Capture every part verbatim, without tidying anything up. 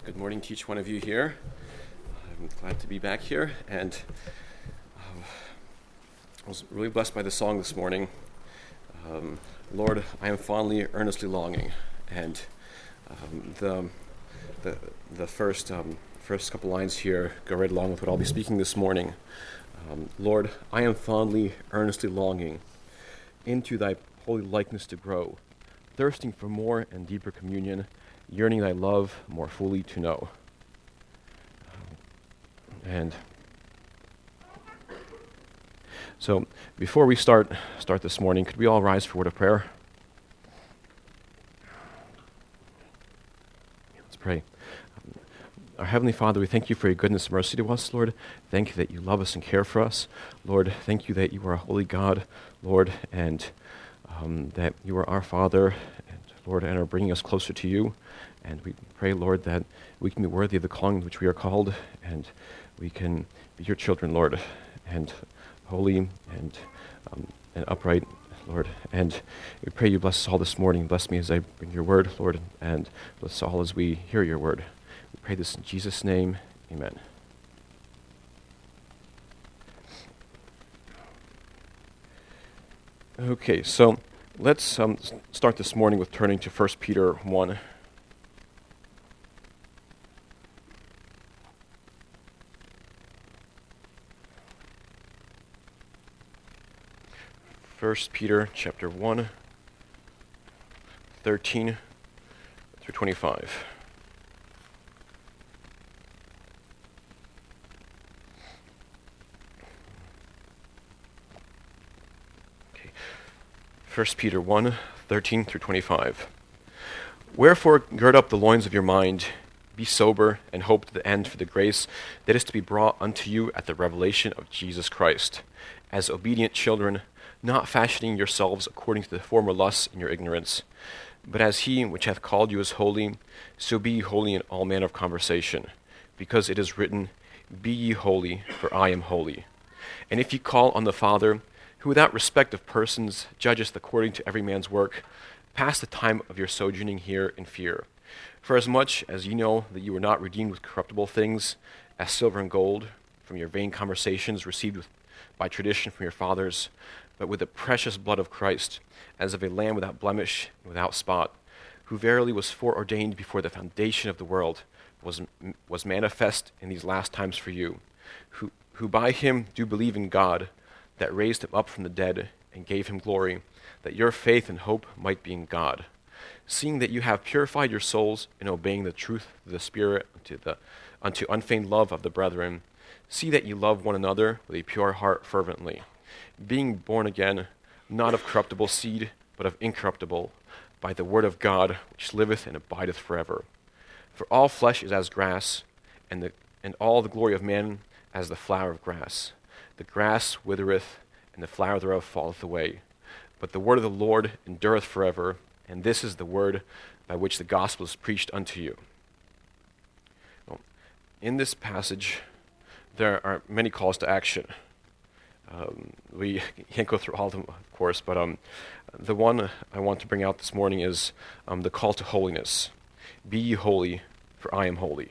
Good morning to each one of you here. I'm glad to be back here, and um, I was really blessed by the song this morning. Um, Lord, I am fondly, earnestly longing, and um, the the the first um, first couple lines here go right along with what I'll be speaking this morning. Um, Lord, I am fondly, earnestly longing into Thy holy likeness to grow, thirsting for more and deeper communion, yearning Thy love more fully to know. And so, before we start start this morning, could we all rise for a word of prayer? Let's pray. Um, Our Heavenly Father, we thank You for Your goodness and mercy to us, Lord. Thank You that You love us and care for us. Lord, thank You that You are a holy God, Lord, and um, that You are our Father, and Lord, and are bringing us closer to You. And we pray, Lord, that we can be worthy of the calling to which we are called, and we can be Your children, Lord, and holy and um, and upright, Lord. And we pray You bless us all this morning. Bless me as I bring Your word, Lord, and bless us all as we hear Your word. We pray this in Jesus' name. Amen. Okay, so let's um, start this morning with turning to First Peter one. First Peter chapter one, thirteen through twenty-five. Okay. First Peter one, thirteen through twenty-five. Wherefore gird up the loins of your mind, be sober, and hope to the end for the grace that is to be brought unto you at the revelation of Jesus Christ, as obedient children, not fashioning yourselves according to the former lusts in your ignorance, but as He which hath called you is holy, so be ye holy in all manner of conversation, because it is written, Be ye holy, for I am holy. And if ye call on the Father, who without respect of persons judgeth according to every man's work, pass the time of your sojourning here in fear. For as much as ye know that you were not redeemed with corruptible things, as silver and gold, from your vain conversations received with, by tradition from your fathers, but with the precious blood of Christ, as of a lamb without blemish and without spot, who verily was foreordained before the foundation of the world, was was manifest in these last times for you, who, who by Him do believe in God, that raised Him up from the dead, and gave Him glory, that your faith and hope might be in God. Seeing that you have purified your souls in obeying the truth of the Spirit unto, the, unto unfeigned love of the brethren, see that you love one another with a pure heart fervently, being born again, not of corruptible seed, but of incorruptible, by the word of God, which liveth and abideth forever. For all flesh is as grass, and the and all the glory of man as the flower of grass. The grass withereth, and the flower thereof falleth away. But the word of the Lord endureth forever, and this is the word by which the gospel is preached unto you. Well, in this passage, there are many calls to action. Um, we can't go through all of them, of course, but um, the one I want to bring out this morning is um, the call to holiness. Be ye holy, for I am holy.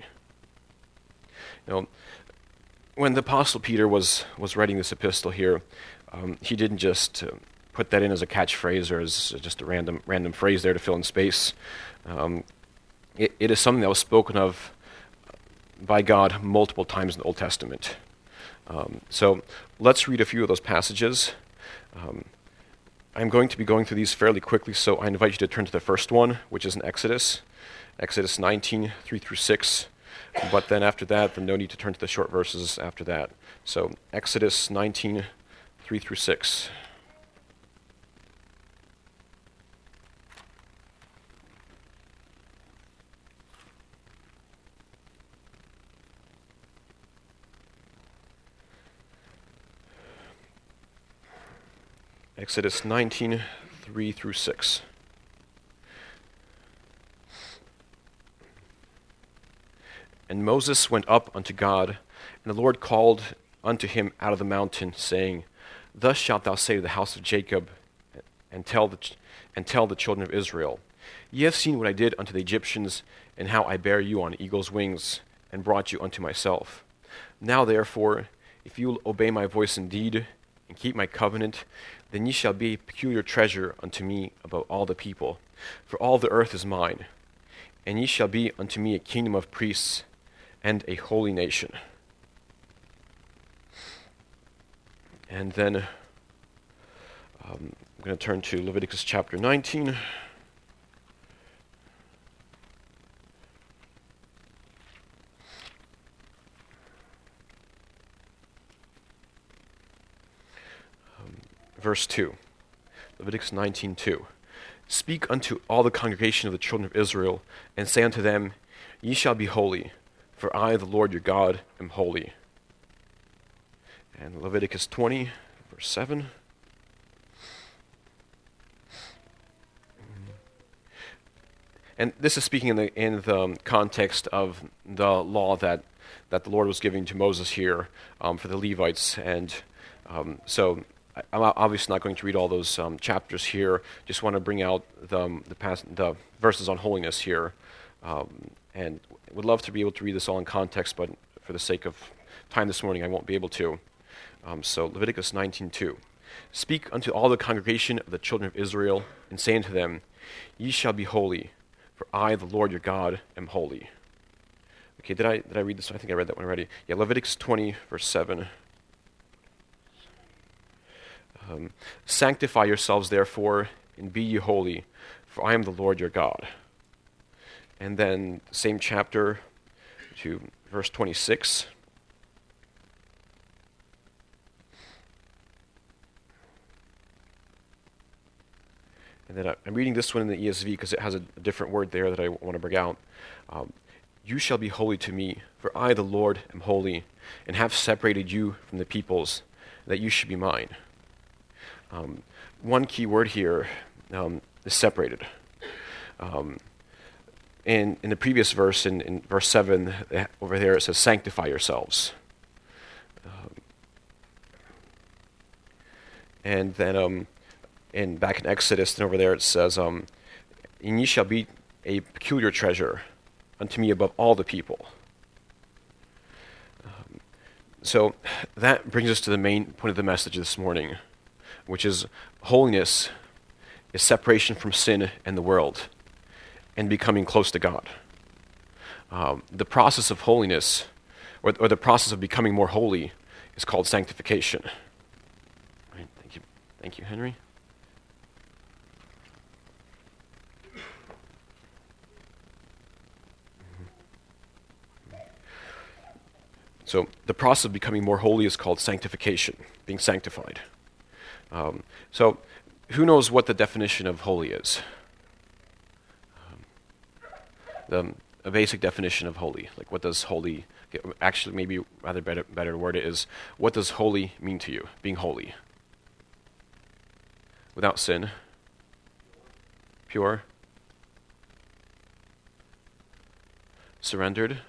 You know, when the Apostle Peter was, was writing this epistle here, um, he didn't just uh, put that in as a catchphrase or as just a random random phrase there to fill in space. Um, it, it is something that was spoken of by God multiple times in the Old Testament. Um, so let's read a few of those passages. Um, I'm going to be going through these fairly quickly, so I invite you to turn to the first one, which is in Exodus, Exodus nineteen, three through six. But then after that, there's no need to turn to the short verses after that. So Exodus nineteen, three through six. Exodus nineteen, three through six. And Moses went up unto God, and the Lord called unto him out of the mountain, saying, Thus shalt thou say to the house of Jacob, and tell the, and tell the children of Israel, Ye have seen what I did unto the Egyptians, and how I bare you on eagle's wings, and brought you unto myself. Now therefore, if you will obey my voice indeed, and keep my covenant, then ye shall be a peculiar treasure unto me above all the people. For all the earth is mine, and ye shall be unto me a kingdom of priests, and a holy nation. And then um, I'm going to turn to Leviticus chapter nineteen. Verse two, Leviticus nineteen two. Speak unto all the congregation of the children of Israel, and say unto them, Ye shall be holy, for I, the Lord your God, am holy. And Leviticus twenty, verse seven. And this is speaking in the in the context of the law that, that the Lord was giving to Moses here um, for the Levites. And um, so I'm obviously not going to read all those um, chapters here. Just want to bring out the um, the, past, the verses on holiness here, um, and would love to be able to read this all in context, but for the sake of time this morning, I won't be able to. Um, so Leviticus nineteen two. Speak unto all the congregation of the children of Israel, and say unto them, Ye shall be holy, for I, the Lord your God, am holy. Okay, did I did I read this? I think I read that one already. Yeah, Leviticus twenty, verse seven. Um, Sanctify yourselves, therefore, and be ye holy, for I am the Lord your God. And then, same chapter to verse twenty-six. And then I'm reading this one in the E S V because it has a different word there that I want to bring out. Um, you shall be holy to me, for I, the Lord, am holy, and have separated you from the peoples, that you should be mine. Um, one key word here um, is separated. Um, in, in the previous verse, in, in verse seven, over there it says, sanctify yourselves. Um, and then um, in back in Exodus, and over there it says, um, and ye shall be a peculiar treasure unto me above all the people. Um, so that brings us to the main point of the message this morning, which is holiness is separation from sin and the world and becoming close to God. Um, the process of holiness, or, or the process of becoming more holy, is called sanctification. Right, thank you, thank you, Henry. So the process of becoming more holy is called sanctification, being sanctified. Um, so, who knows what the definition of holy is? Um, the a basic definition of holy, like what does holy? Actually, maybe rather better better word is, what does holy mean to you? Being holy, without sin, pure, surrendered,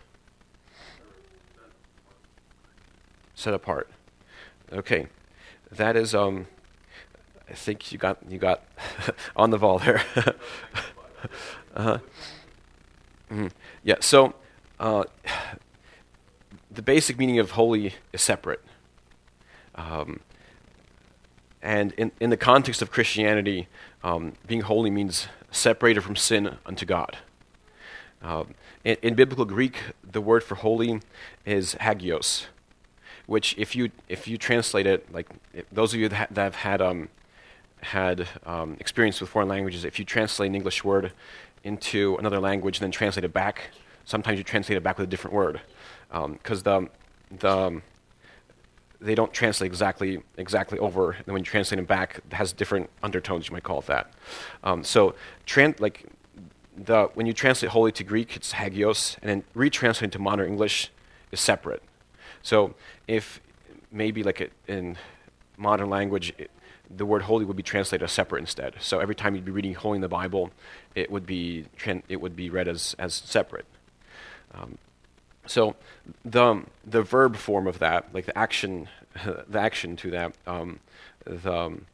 set apart. Okay, that is um. I think you got you got on the ball there. uh-huh. Mm-hmm. Yeah. So uh, the basic meaning of holy is separate, um, and in in the context of Christianity, um, being holy means separated from sin unto God. Um, in, in biblical Greek, the word for holy is hagios, which if you if you translate it, like those of you that, ha- that have had um, had um, experience with foreign languages, if you translate an English word into another language and then translate it back, sometimes you translate it back with a different word, because um, the the um, they don't translate exactly exactly over, and when you translate them back, it has different undertones. You might call it that. Um, so, tran- like the when you translate holy to Greek, it's hagios, and then retranslating to modern English is separate. So, if maybe like it, in modern language, it, the word holy would be translated as separate instead. So every time you'd be reading holy in the Bible, it would be tran- it would be read as as separate. Um, so the the verb form of that, like the action, the action to that, um, the, um,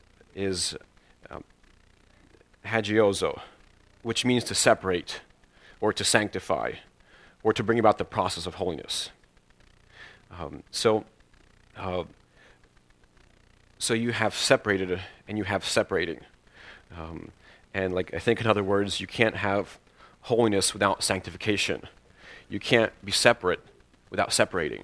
is um, hagiozo, which means to separate or to sanctify, or to bring about the process of holiness. Um, so, uh, so you have separated and you have separating. Um, and like I think in other words, you can't have holiness without sanctification. You can't be separate without separating.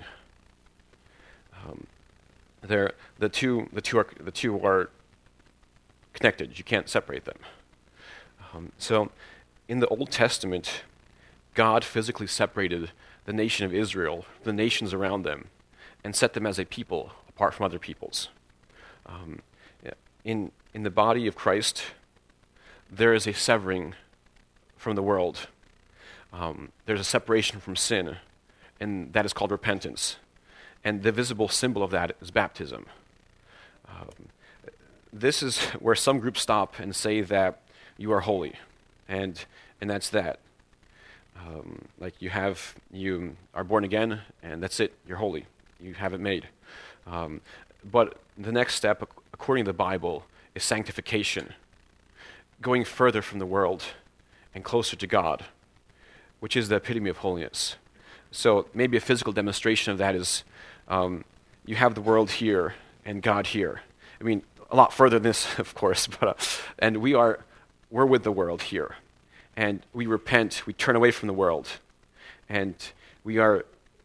Um, they're, the two, the two are the two are connected. You can't separate them. Um, so, in the Old Testament, God physically separated the nation of Israel, the nations around them, and set them as a people apart from other peoples. Um, in in the body of Christ, there is a severing from the world. Um, there's a separation from sin, and that is called repentance. And the visible symbol of that is baptism. Um, this is where some groups stop and say that you are holy, and and that's that. Um, like you have, you are born again, and that's it. You're holy. You have it made. Um, but the next step, according to the Bible, is sanctification, going further from the world and closer to God, which is the epitome of holiness. So maybe a physical demonstration of that is um, you have the world here and God here. I mean, a lot further than this, of course, but uh, and we are we're with the world here, and we repent, we turn away from the world, and we are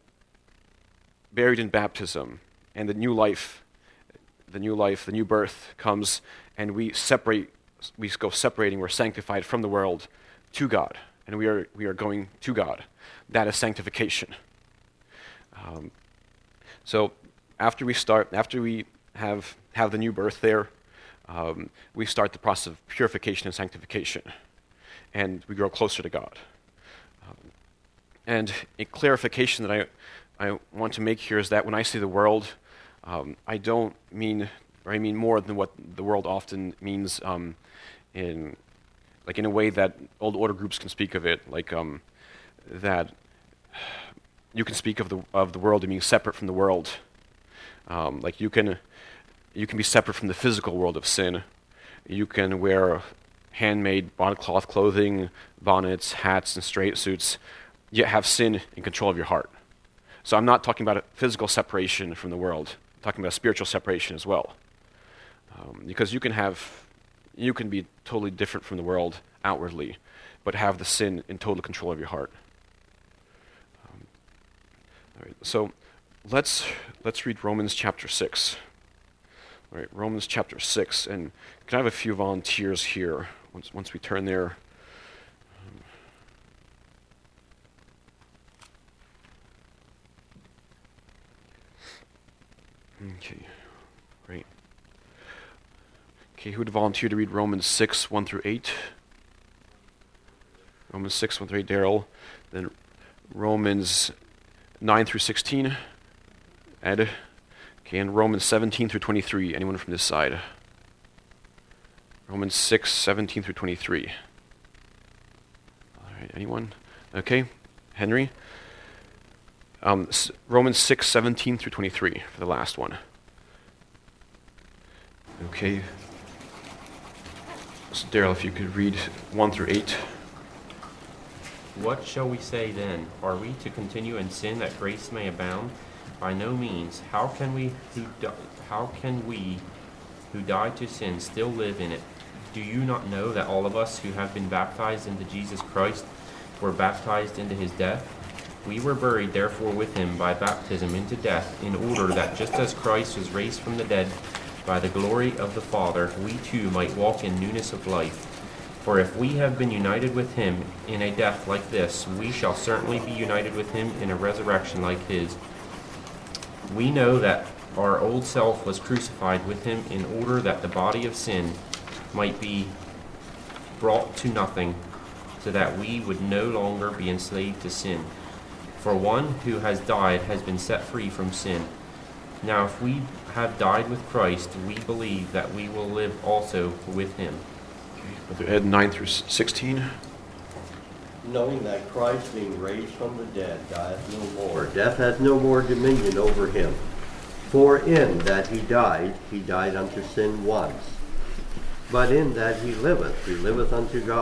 buried in baptism, and the new life, the new life, the new birth comes, and we separate. We go separating. We're sanctified from the world to God, and we are we are going to God. That is sanctification. Um, so after we start, after we have have the new birth there, um, we start the process of purification and sanctification, and we grow closer to God. Um, and a clarification that I I want to make here is that when I say the world, um, I don't mean, or I mean more than what the world often means um, in like in a way that old order groups can speak of it, like um, that you can speak of the of the world as being separate from the world. Um, like you can you can be separate from the physical world of sin. You can wear handmade broadcloth clothing, bonnets, hats, and straight suits, yet have sin in control of your heart. So I'm not talking about a physical separation from the world. I'm talking about a spiritual separation as well. Um, because you can have, you can be totally different from the world outwardly, but have the sin in total control of your heart. Um, all right, so let's let's read Romans chapter six. All right, Romans chapter six, and can I have a few volunteers here once once we turn there? Okay, great. Okay, who would volunteer to read Romans six, one through eight? Romans six, one through eight, Daryl. Then Romans nine through sixteen, Ed. Okay, and Romans seventeen through twenty-three, anyone from this side? Romans six, seventeen through twenty-three. All right, anyone? Okay, Henry. Um, Romans six, seventeen through twenty-three for the last one. Okay. So Daryl, if you could read one through eight. What shall we say then? Are we to continue in sin that grace may abound? By no means. How can we who di- how can we who died to sin still live in it? Do you not know that all of us who have been baptized into Jesus Christ were baptized into his death? We were buried therefore with him by baptism into death, in order that just as Christ was raised from the dead by the glory of the Father, we too might walk in newness of life. For if we have been united with him in a death like this, we shall certainly be united with him in a resurrection like his. We know that our old self was crucified with him in order that the body of sin might be brought to nothing, so that we would no longer be enslaved to sin. For one who has died has been set free from sin. Now if we have died with Christ, we believe that we will live also with him. Okay, Ed, nine through sixteen. Knowing that Christ, being raised from the dead, dieth no more. Death has no more dominion over him. For in that he died, he died unto sin once. But in that he liveth, he liveth unto God.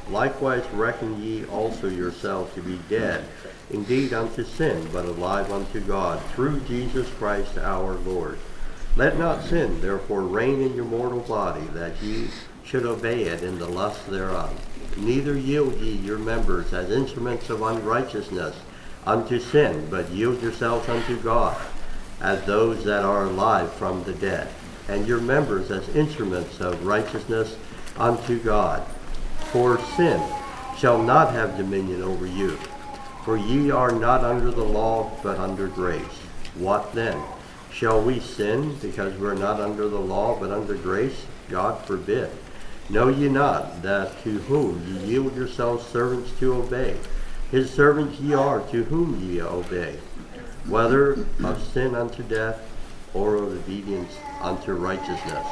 Likewise reckon ye also yourselves to be dead, indeed unto sin, but alive unto God, through Jesus Christ our Lord. Let not sin therefore reign in your mortal body, that ye should obey it in the lust thereof. Neither yield ye your members as instruments of unrighteousness unto sin, but yield yourselves unto God, as those that are alive from the dead, and your members as instruments of righteousness unto God. For sin shall not have dominion over you, for ye are not under the law, but under grace. What then? Shall we sin because we are not under the law, but under grace? God forbid. Know ye not that to whom ye yield yourselves servants to obey, his servants ye are to whom ye obey, whether of sin unto death, or of obedience unto righteousness.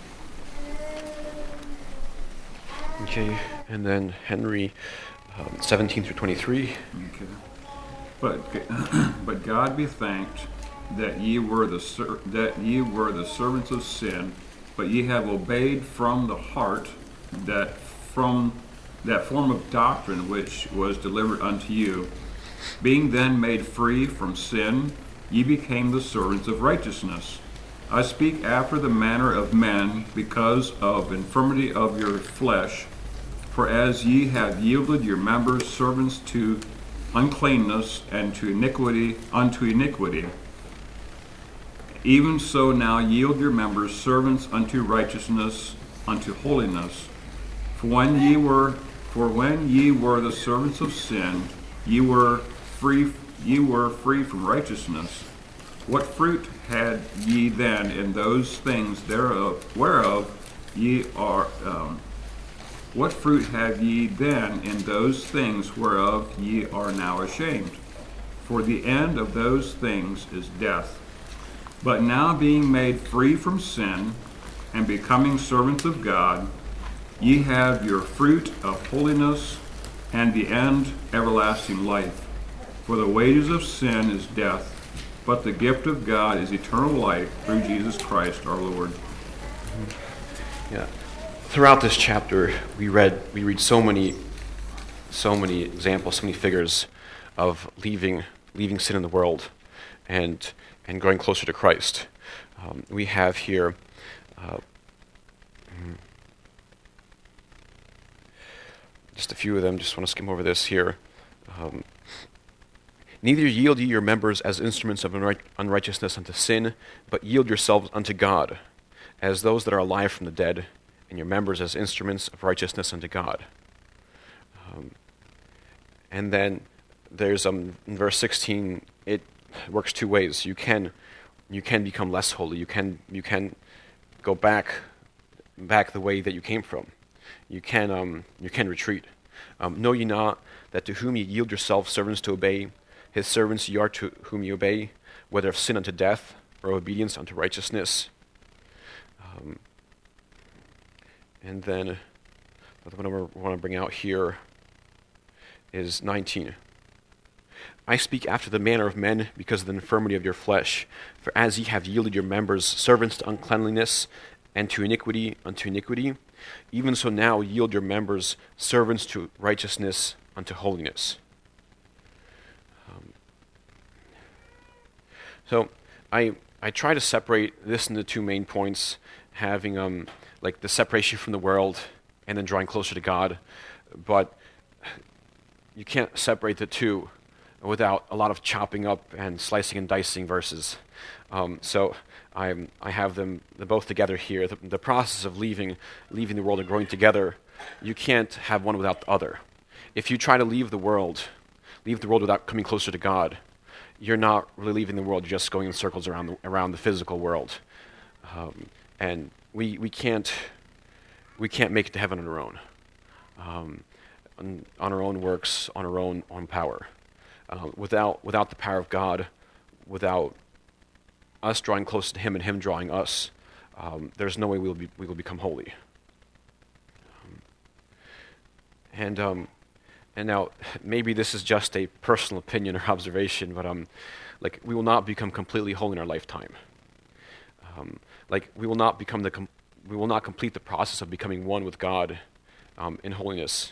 Okay, and then Henry, um, seventeen through twenty-three. Okay. But but God be thanked that ye were the ser- that ye were the servants of sin, but ye have obeyed from the heart that from that form of doctrine which was delivered unto you. Being then made free from sin, ye became the servants of righteousness. I speak after the manner of men, because of infirmity of your flesh. For as ye have yielded your members servants to uncleanness, and to iniquity unto iniquity, even so now yield your members servants unto righteousness, unto holiness. For when ye were for when ye were the servants of sin, ye were free ye were free from righteousness. What fruit had ye then in those things thereof whereof ye are um, what fruit have ye then in those things whereof ye are now ashamed? For the end of those things is death. But now being made free from sin, and becoming servants of God, ye have your fruit of holiness, and the end everlasting life. For the wages of sin is death, but the gift of God is eternal life through Jesus Christ our Lord. Yeah. Throughout this chapter, we read we read so many, so many examples, so many figures of leaving leaving sin in the world, and and growing closer to Christ. Um, we have here. Uh, Just a few of them, just want to skim over this here. Um, Neither yield ye your members as instruments of unright- unrighteousness unto sin, but yield yourselves unto God, as those that are alive from the dead, and your members as instruments of righteousness unto God. Um, and then there's um, in verse sixteen, it works two ways. You can you can become less holy. You can you can go back back the way that you came from. You can um, you can retreat. Um, know ye not that to whom ye yield yourselves servants to obey, his servants ye are to whom ye obey, whether of sin unto death or obedience unto righteousness. Um, and then the one I want to bring out here is nineteen. I speak after the manner of men because of the infirmity of your flesh. For as ye have yielded your members servants to uncleanliness, and to iniquity unto iniquity, even so now yield your members servants to righteousness unto holiness. Um, so I I try to separate this into two main points, having um like the separation from the world and then drawing closer to God, but you can't separate the two without a lot of chopping up and slicing and dicing verses. Um, so I'm, I have them they're both together here. The, the process of leaving, leaving the world and growing together, you can't have one without the other. If you try to leave the world, leave the world without coming closer to God, you're not really leaving the world. You're just going in circles around the, around the physical world, um, and we we can't we can't make it to heaven on our own, um, on, on our own works, on our own own power. Uh, without without the power of God, without us drawing close to Him and Him drawing us, um, there's no way we will be we will become holy. Um, and um, and now maybe this is just a personal opinion or observation, but um, like we will not become completely holy in our lifetime. Um, like we will not become the com- we will not complete the process of becoming one with God um, in holiness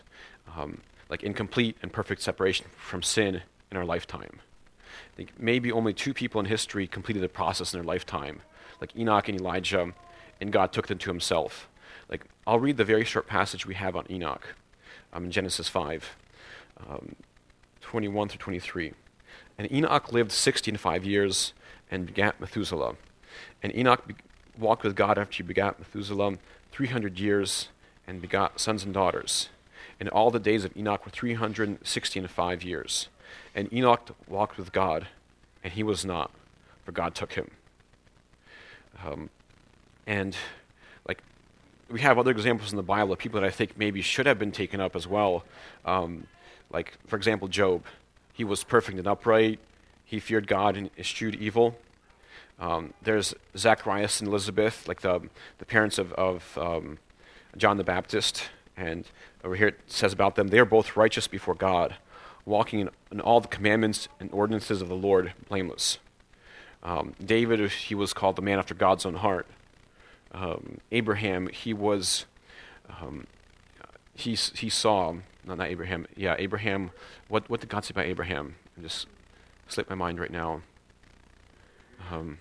um, like in complete and perfect separation from sin in our lifetime. I think maybe only two people in history completed the process in their lifetime, like Enoch and Elijah, and God took them to himself. Like, I'll read the very short passage we have on Enoch um, in Genesis five, um, twenty-one through twenty-three. And Enoch lived sixty and five years and begat Methuselah. And Enoch be- walked with God after he begat Methuselah three hundred years and begot sons and daughters. And all the days of Enoch were three hundred sixty and five years. And Enoch walked with God, and he was not, for God took him. Um, and like we have other examples in the Bible of people that I think maybe should have been taken up as well. Um, like, for example, Job. He was perfect and upright. He feared God and eschewed evil. Um, there's Zacharias and Elizabeth, like the the parents of, of um, John the Baptist. And over here it says about them, they are both righteous before God, walking in, in all the commandments and ordinances of the Lord blameless. Um, David, he was called the man after God's own heart. Um, Abraham, he was, um, he he saw, no, not Abraham, yeah, Abraham, what what did God say about Abraham? I just slipped my mind right now. Um,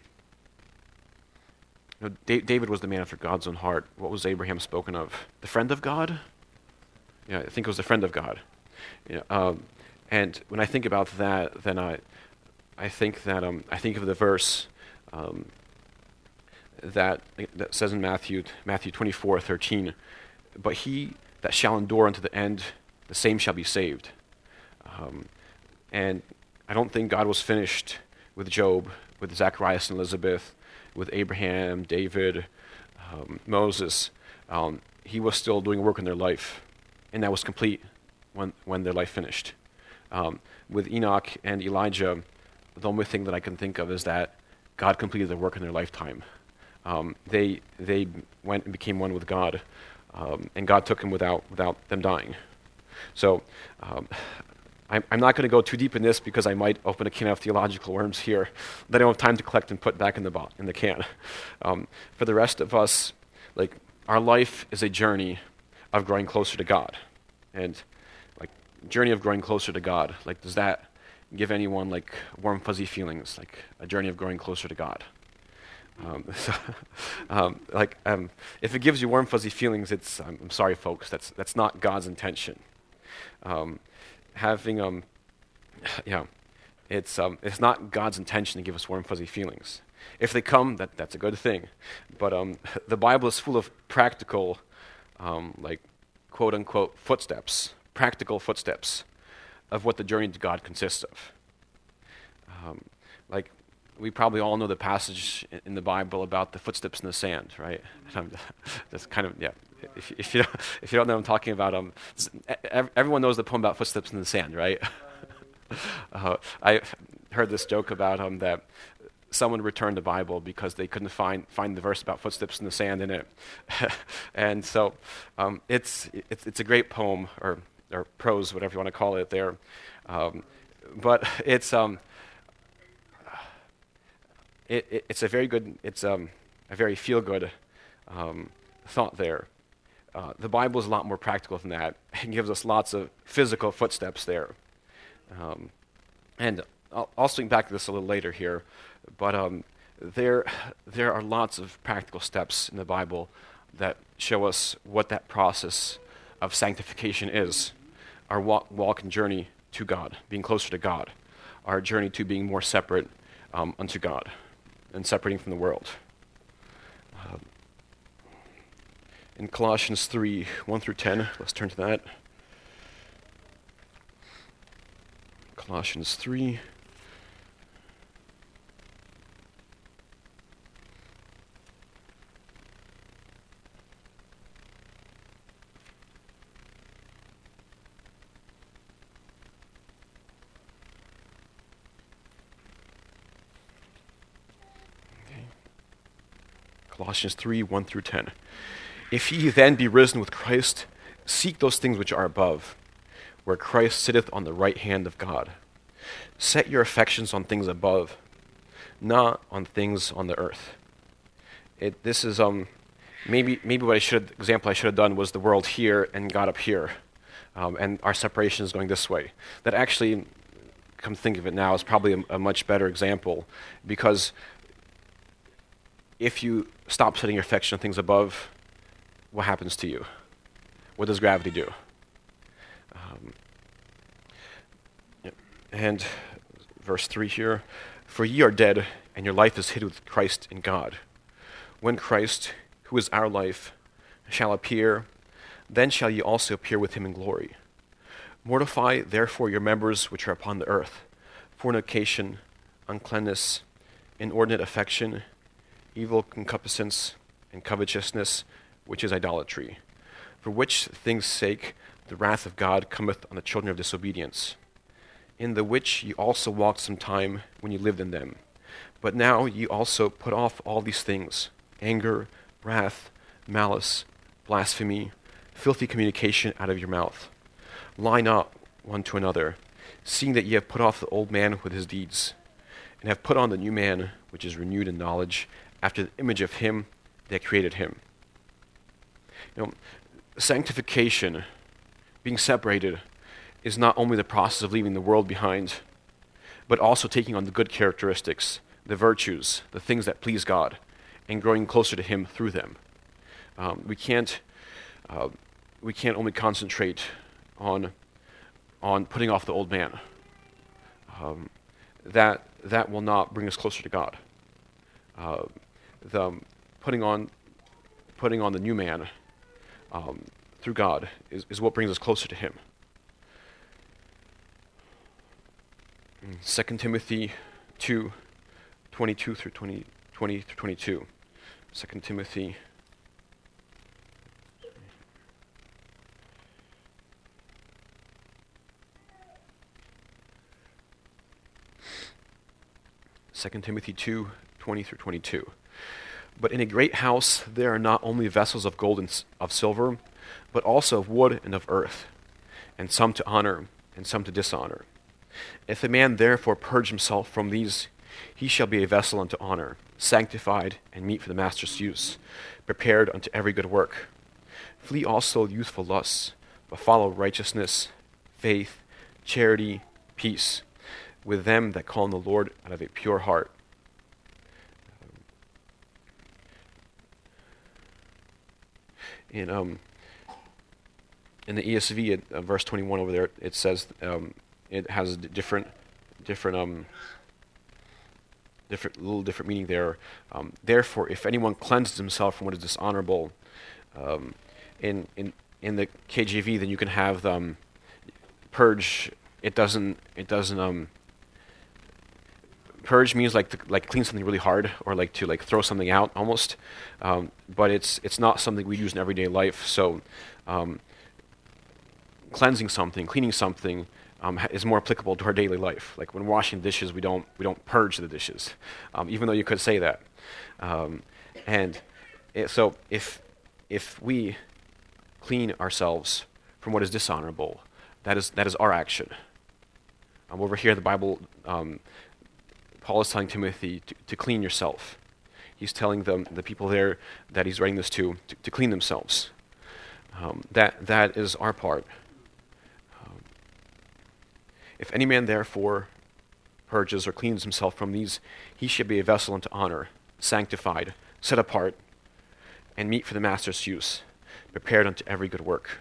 no, da- David was the man after God's own heart. What was Abraham spoken of? The friend of God? Yeah, I think it was the friend of God. Yeah, um, and when I think about that, then I, I think that um, I think of the verse um, that that says in Matthew Matthew twenty-four thirteen, but he that shall endure unto the end, the same shall be saved. Um, and I don't think God was finished with Job, with Zacharias and Elizabeth, with Abraham, David, um, Moses. Um, he was still doing work in their life, and that was complete when when their life finished. Um, with Enoch and Elijah, the only thing that I can think of is that God completed their work in their lifetime. Um, they they went and became one with God, um, and God took them without without them dying. So um, I'm, I'm not going to go too deep in this because I might open a can of theological worms here that I don't have time to collect and put back in the bo- in the can. Um, for the rest of us, like our life is a journey of growing closer to God, and like journey of growing closer to God. Like, does that give anyone like warm fuzzy feelings? Like a journey of growing closer to God. Um, so, um, like, um, if it gives you warm fuzzy feelings, it's I'm, I'm sorry, folks. That's that's not God's intention. Um, having um, yeah, it's um, it's not God's intention to give us warm fuzzy feelings. If they come, that that's a good thing. But um, the Bible is full of practical, um, like quote unquote footsteps, practical footsteps of what the journey to God consists of. Um, like. We probably all know the passage in the Bible about the footsteps in the sand, right? That's kind of, yeah. If, if you don't, if you don't know what I'm talking about, um, everyone knows the poem about footsteps in the sand, right? uh, I heard this joke about um that someone returned the Bible because they couldn't find find the verse about footsteps in the sand in it, and so um, it's it's it's a great poem or or prose, whatever you want to call it there, um, but it's um. It, it, it's a very good, it's um, a very feel-good um, thought there. Uh, the Bible is a lot more practical than that. It gives us lots of physical footsteps there. Um, and I'll, I'll swing back to this a little later here, but um, there, there are lots of practical steps in the Bible that show us what that process of sanctification is, our walk, walk and journey to God, being closer to God, our journey to being more separate um, unto God, and separating from the world. Um, in Colossians three, one through ten, let's turn to that. Colossians three. Colossians three, one through ten. If ye then be risen with Christ, seek those things which are above, where Christ sitteth on the right hand of God. Set your affections on things above, not on things on the earth. It, this is um maybe maybe what I should example I should have done was the world here and God up here. um, and our separation is going this way. That actually, come think of it now, is probably a, a much better example, because if you stop setting your affection on things above, what happens to you? What does gravity do? Um, and verse three here, for ye are dead, and your life is hid with Christ in God. When Christ, who is our life, shall appear, then shall ye also appear with him in glory. Mortify therefore your members which are upon the earth, fornication, uncleanness, inordinate affection, evil concupiscence, and covetousness, which is idolatry, for which things' sake the wrath of God cometh on the children of disobedience, in the which ye also walked some time when ye lived in them. But now ye also put off all these things, anger, wrath, malice, blasphemy, filthy communication out of your mouth. Lie not one to another, seeing that ye have put off the old man with his deeds, and have put on the new man, which is renewed in knowledge, after the image of him that created him. You know, sanctification, being separated, is not only the process of leaving the world behind, but also taking on the good characteristics, the virtues, the things that please God, and growing closer to him through them. Um, we can't uh, we can't only concentrate on on putting off the old man. Um, that that will not bring us closer to God. Uh, the putting on putting on the new man um, through God is, is what brings us closer to him. Second Timothy two, twenty-two through twenty, twenty through twenty-two. Second Timothy. Second Timothy two, twenty through twenty-two. But in a great house there are not only vessels of gold and s- of silver, but also of wood and of earth, and some to honor, and some to dishonor. If a man therefore purge himself from these, he shall be a vessel unto honor, sanctified and meet for the master's use, prepared unto every good work. Flee also youthful lusts, but follow righteousness, faith, charity, peace, with them that call on the Lord out of a pure heart. In um, in the E S V, at, uh, verse twenty-one over there, it says um, it has a different, different um, different little different meaning there. Um, Therefore, if anyone cleanses himself from what is dishonorable, um, in in in the K J V, then you can have um, purge. It doesn't. It doesn't. Um, purge means like to like clean something really hard, or like to like throw something out almost. Um, but it's it's not something we use in everyday life. So, um, cleansing something, cleaning something. Um, is more applicable to our daily life. Like when washing dishes, we don't we don't purge the dishes, um, even though you could say that. Um, and it, so if if we clean ourselves from what is dishonorable, that is that is our action. Um, over here, the Bible, um, Paul is telling Timothy to, to clean yourself. He's telling them, the people there that he's writing this to, to, to clean themselves. Um, that that is our part. If any man therefore purges or cleans himself from these, he shall be a vessel unto honor, sanctified, set apart, and meet for the master's use, prepared unto every good work.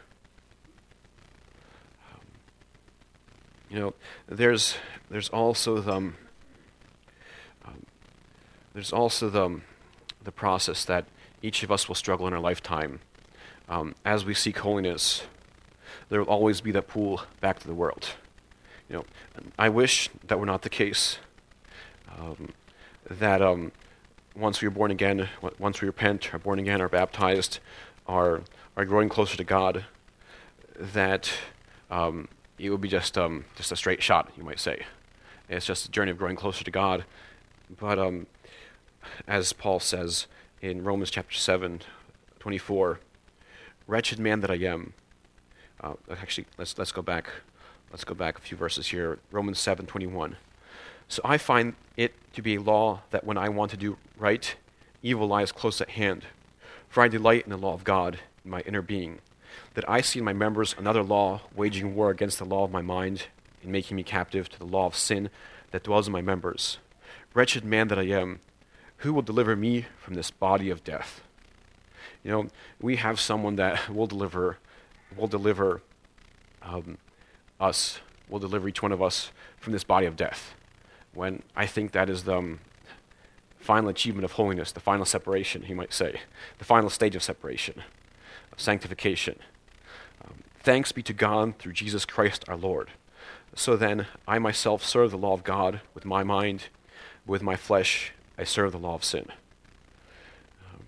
Um, you know, there's there's also the um, um, there's also the um, the process that each of us will struggle in our lifetime. Um, as we seek holiness, there will always be that pull back to the world. You know, I wish that were not the case. Um, that um, once we are born again, once we repent, are born again, are baptized, are are growing closer to God, that um, it would be just um, just a straight shot, you might say. It's just a journey of growing closer to God. But um, as Paul says in Romans chapter seven, twenty-four, wretched man that I am. Uh, actually, let's let's go back. Let's go back a few verses here. Romans seven twenty-one. So I find it to be a law that when I want to do right, evil lies close at hand. For I delight in the law of God in my inner being. that I see in my members another law, waging war against the law of my mind, and making me captive to the law of sin that dwells in my members. Wretched man that I am, who will deliver me from this body of death? You know, we have someone that will deliver, will deliver um, us, will deliver each one of us from this body of death. When I think that is the um, final achievement of holiness, the final separation, he might say, the final stage of separation, of sanctification. Um, thanks be to God through Jesus Christ our Lord. So then, I myself serve the law of God with my mind, with my flesh I serve the law of sin. Um,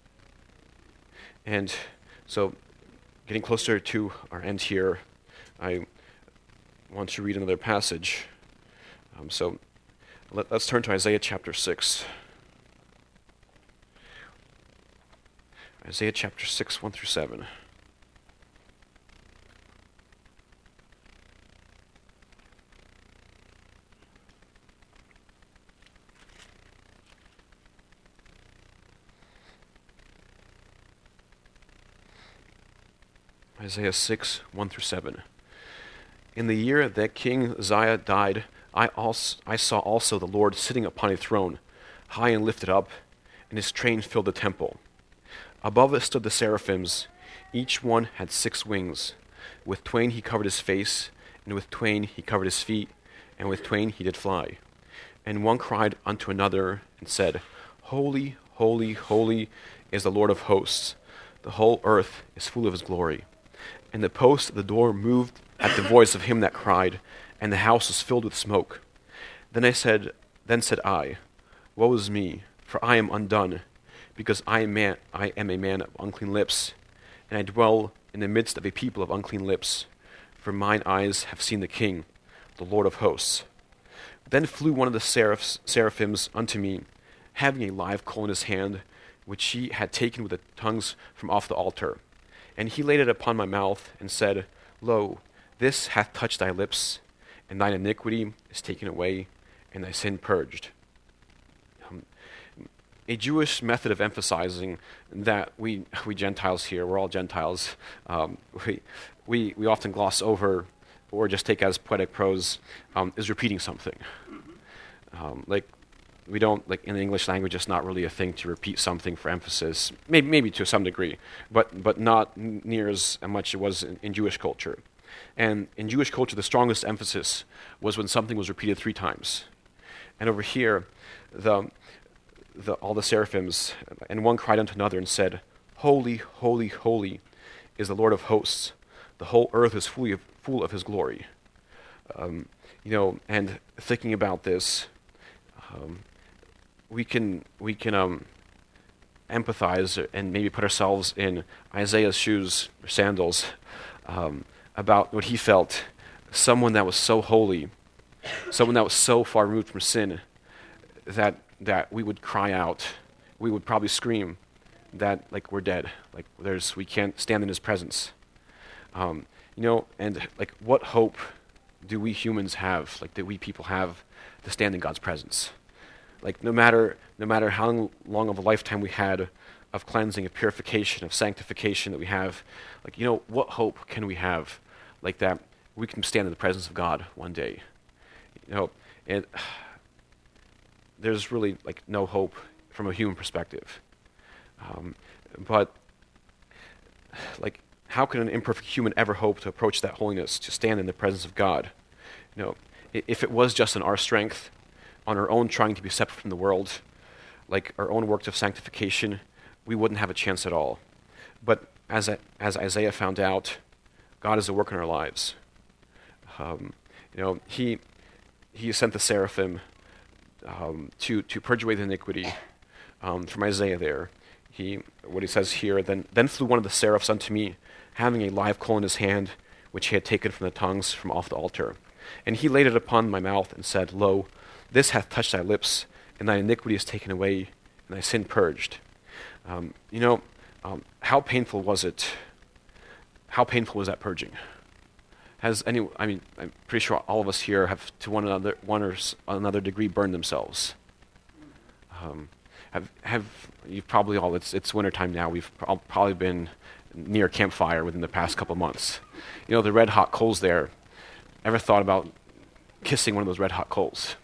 and so, getting closer to our end here, I want to read another passage. Um, so, let, let's turn to Isaiah chapter six. Isaiah chapter six, one through seven. Isaiah six, one through seven. In the year that King Uzziah died, I also I saw also the Lord sitting upon a throne, high and lifted up, and his train filled the temple. Above it stood the seraphims. Each one had six wings. With twain he covered his face, and with twain he covered his feet, and with twain he did fly. And one cried unto another, and said, Holy, holy, holy is the Lord of hosts. The whole earth is full of his glory. And the post of the door moved at the voice of him that cried, and the house was filled with smoke. Then I said, then said I, Woe is me, for I am undone, because I am man, I am a man of unclean lips, and I dwell in the midst of a people of unclean lips. For mine eyes have seen the King, the Lord of hosts. Then flew one of the seraphs, seraphims unto me, having a live coal in his hand, which he had taken with the tongues from off the altar. And he laid it upon my mouth, and said, Lo, this hath touched thy lips, and thine iniquity is taken away, and thy sin purged. Um, a Jewish method of emphasizing that we we Gentiles here, we're all Gentiles, um, we, we, we often gloss over, or just take as poetic prose, um, is repeating something. Um, like, we don't, like in the English language, it's not really a thing to repeat something for emphasis, maybe, maybe to some degree, but but not n- near as much it was in, in Jewish culture. And in Jewish culture, the strongest emphasis was when something was repeated three times. And over here, the, the all the seraphims, and one cried unto another and said, Holy, holy, holy is the Lord of hosts. The whole earth is fully of, full of his glory. Um, you know, and thinking about this, um, we can we can um, empathize and maybe put ourselves in Isaiah's shoes or sandals um, about what he felt. Someone that was so holy, someone that was so far removed from sin, that that we would cry out, we would probably scream that like we're dead, like there's we can't stand in his presence. Um, you know, and like what hope do we humans have, like that we people have to stand in God's presence? Like no matter no matter how long of a lifetime we had of cleansing, of purification, of sanctification that we have, like you know, what hope can we have like that we can stand in the presence of God one day? You know, and there's really like no hope from a human perspective. Um, but like how can an imperfect human ever hope to approach that holiness, to stand in the presence of God? You know, if it was just in our strength, on our own trying to be separate from the world, like our own works of sanctification, we wouldn't have a chance at all. But as as Isaiah found out, God is at work in our lives. Um, you know, he he sent the seraphim um, to to purge away the iniquity um, from Isaiah. There, he what he says here. Then then flew one of the seraphs unto me, having a live coal in his hand, which he had taken from the tongues from off the altar. And he laid it upon my mouth and said, Lo, this hath touched thy lips, and thy iniquity is taken away, and thy sin purged. Um, you know, um, how painful was it? How painful was that purging? Has any? I mean, I'm pretty sure all of us here have, to one another, one or another degree, burned themselves. Um, have have you've probably all? It's it's wintertime now. We've all probably been near a campfire within the past couple months. You know, the red hot coals there. Ever thought about kissing one of those red hot coals?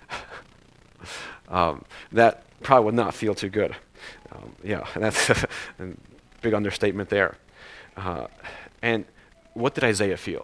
um, that probably would not feel too good. Um, yeah, and that's a big understatement there. Uh, and what did Isaiah feel?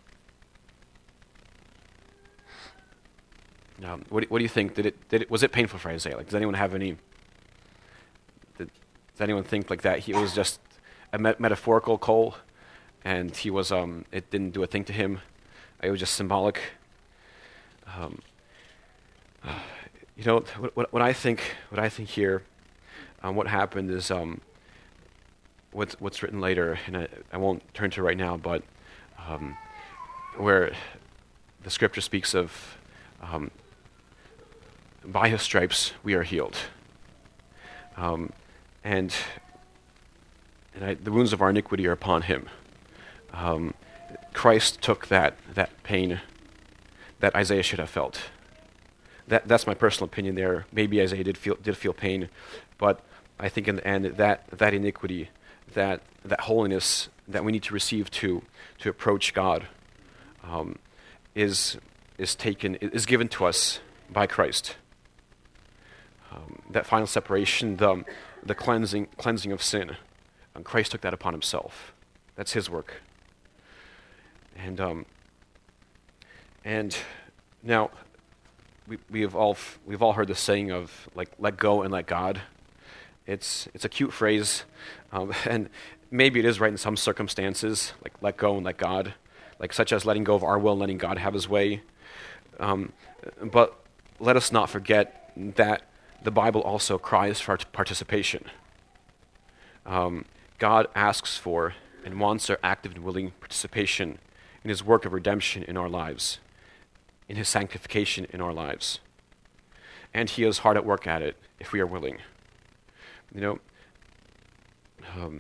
Um, what, do, what do you think? Did it, did it? Was it painful for Isaiah? Like, does anyone have any? Did, does anyone think like that? He it was just a met- metaphorical coal, and he was. Um, it didn't do a thing to him. It was just symbolic. Um, uh, you know, what, what, what I think. What I think here. Um, what happened is. Um, what's what's written later, and I, I won't turn to it right now, but um, where the scripture speaks of. Um, by his stripes we are healed. Um, and and I, the wounds of our iniquity are upon him. Um, Christ took that that pain that Isaiah should have felt. That that's my personal opinion there. Maybe Isaiah did feel did feel pain, but I think in the end that that iniquity, that that holiness that we need to receive to to approach God, um, is is taken is given to us by Christ. Um, that final separation, the the cleansing cleansing of sin, and Christ took that upon himself. That's his work. And um, and now we we have all f- we've all heard the saying of like let go and let God. It's it's a cute phrase, um, and maybe it is right in some circumstances, like let go and let God, like such as letting go of our will and letting God have his way. Um, but let us not forget that the Bible also cries for participation. Um, God asks for and wants our active and willing participation in his work of redemption in our lives, in his sanctification in our lives. And he is hard at work at it if we are willing. You know, um,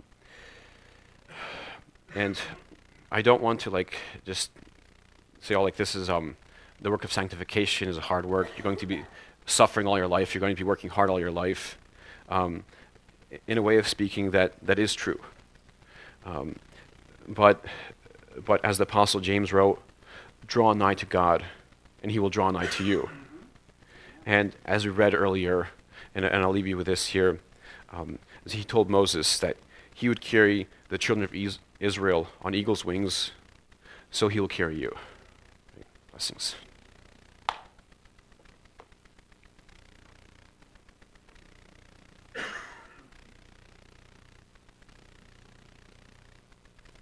and I don't want to like just say, oh, like this is um, the work of sanctification is a hard work. You're going to be suffering all your life. You're going to be working hard all your life. Um, in a way of speaking, that that is true. Um, but but as the Apostle James wrote, draw nigh to God, and he will draw nigh to you. And as we read earlier, and, and I'll leave you with this here, um, as he told Moses that he would carry the children of Is- Israel on eagle's wings, so he will carry you. Blessings.